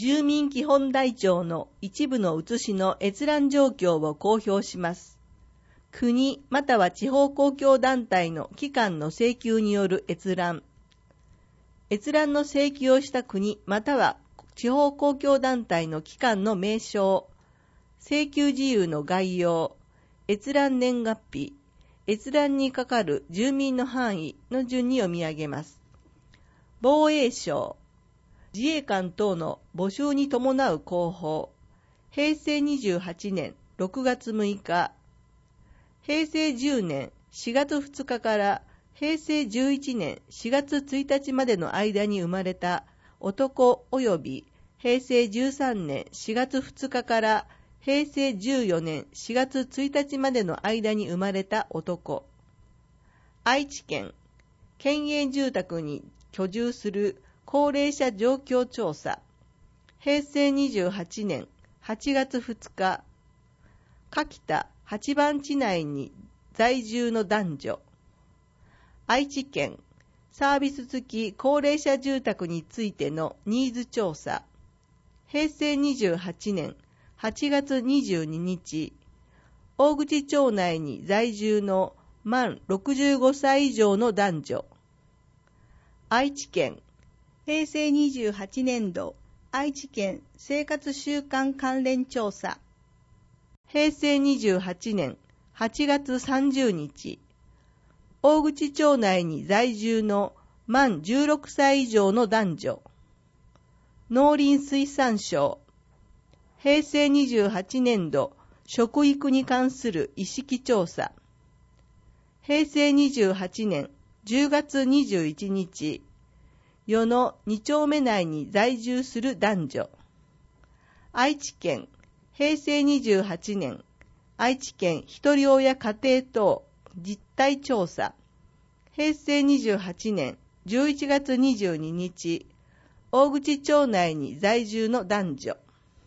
住民基本台帳の一部の写しの閲覧状況を公表します。国または地方公共団体の機関の請求による閲覧。閲覧の請求をした国または地方公共団体の機関の名称、請求事由の概要、閲覧年月日、閲覧にかかる住民の範囲の順に読み上げます。防衛省、自衛官等の募集に伴う広報、平成28年6月6日、平成10年4月2日から平成11年4月1日までの間に生まれた男及び平成13年4月2日から平成14年4月1日までの間に生まれた男。愛知県、県営住宅に居住する高齢者状況調査。平成28年8月2日、柿田八番地内に在住の男女。愛知県、サービス付き高齢者住宅についてのニーズ調査。平成28年8月22日、大口町内に在住の満65歳以上の男女。愛知県、平成28年度愛知県生活習慣関連調査。平成28年8月30日、大口町内に在住の満16歳以上の男女。農林水産省、平成28年度食育に関する意識調査。平成28年10月21日、与野2丁目内に在住する男女。愛知県、平成28年、愛知県ひとり親家庭等実態調査。平成28年11月22日、大口町内に在住の男女。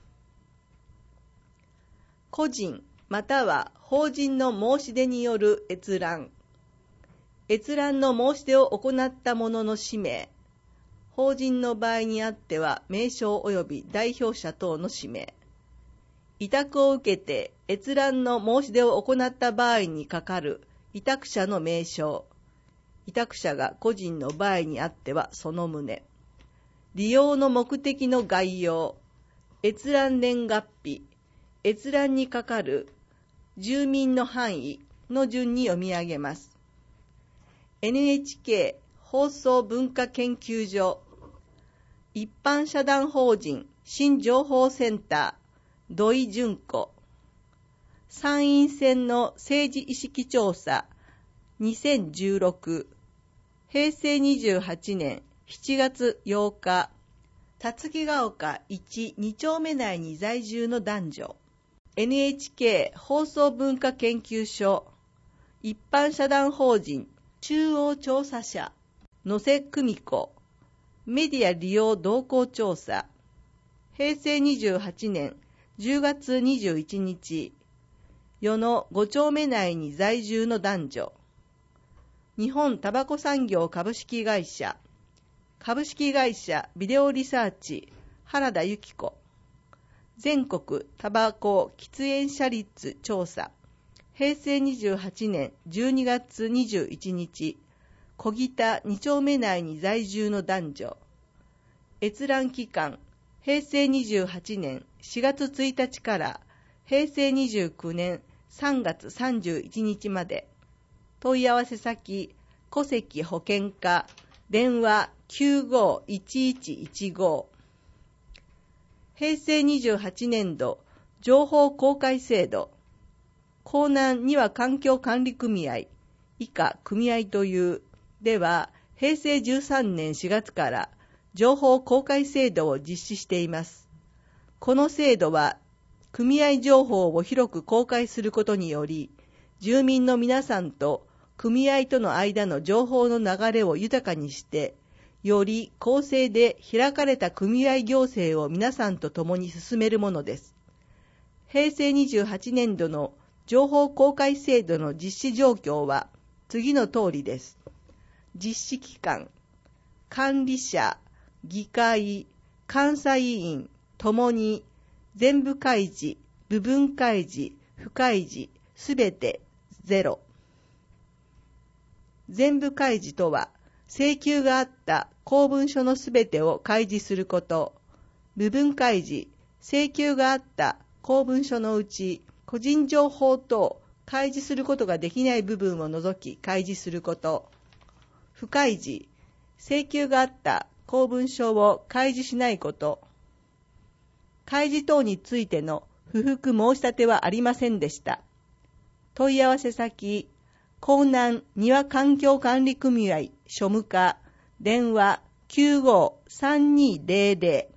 個人または法人の申し出による閲覧。閲覧の申し出を行った者の氏名。法人の場合にあっては名称及び代表者等の氏名。委託を受けて閲覧の申し出を行った場合にかかる委託者の名称。委託者が個人の場合にあってはその旨。利用の目的の概要。閲覧年月日。閲覧にかかる住民の範囲の順に読み上げます。NHK 放送文化研究所、一般社団法人新情報センター土井純子、参院選の政治意識調査2016、平成28年7月8日、辰木ヶ丘1、2丁目内に在住の男女。NHK 放送文化研究所、一般社団法人中央調査者野瀬久美子、メディア利用動向調査。平成28年10月21日、与野5丁目内に在住の男女。日本タバコ産業株式会社、株式会社ビデオリサーチ原田由紀子、全国タバコ喫煙者率調査。平成28年12月21日、小北2丁目内に在住の男女。閲覧期間、平成28年4月1日から平成29年3月31日まで。問い合わせ先、戸籍保険課、電話951115。平成28年度情報公開制度。江南庭環境管理組合以下組合というでは、平成13年4月から情報公開制度を実施しています。この制度は組合情報を広く公開することにより、住民の皆さんと組合との間の情報の流れを豊かにして、より公正で開かれた組合行政を皆さんと共に進めるものです。平成28年度の情報公開制度の実施状況は次の通りです。実施機関、管理者、議会、監査委員、 ともに全部開示、部分開示、不開示、すべて0。全部開示とは、請求があった公文書のすべてを開示すること。部分開示、請求があった公文書のうち、個人情報等開示することができない部分を除き開示すること。不開示、請求があった公文書を開示しないこと。開示等についての不服申し立てはありませんでした。問い合わせ先、江南庭環境管理組合庶務課、電話 95-3200